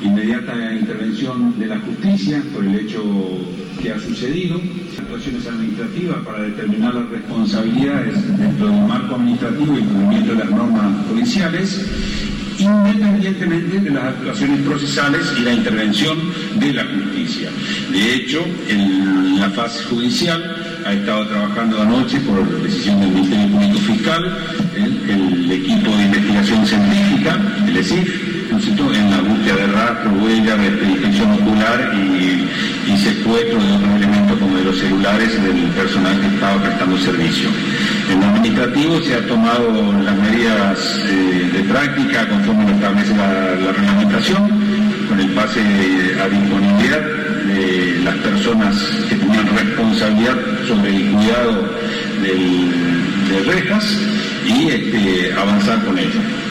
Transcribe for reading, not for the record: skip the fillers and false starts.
inmediata intervención de la justicia por el hecho que ha sucedido, actuaciones administrativas para determinar las responsabilidades dentro del marco administrativo y cumplimiento de las normas judiciales, independientemente de las actuaciones procesales y la intervención de la justicia. De hecho, en la fase judicial ha estado trabajando anoche por decisión del Ministerio Público Fiscal el equipo de investigación científica, el ESIF, en la búsqueda de rastro, huella, de inspección ocular y secuestro de otros elementos como de los celulares del personal que estaba prestando servicio. En lo administrativo se ha tomado las medidas de práctica conforme lo establece la reglamentación, con el pase a disponibilidad de las personas que tenían responsabilidad sobre el cuidado de rejas y avanzar con ello.